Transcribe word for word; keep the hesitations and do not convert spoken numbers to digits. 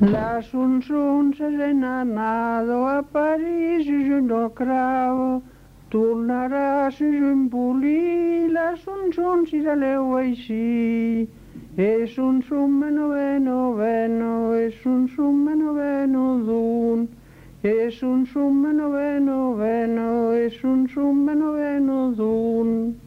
La Sun Sun se n'è andato a Parigi giunto a cravo, tornerà su Giumpulì, la Sun Sun si saleu així. E Sun Sun meno veno veno, e Sun Sun meno veno d'un, e Sun Sun meno veno veno, e Sun Sun meno veno d'un.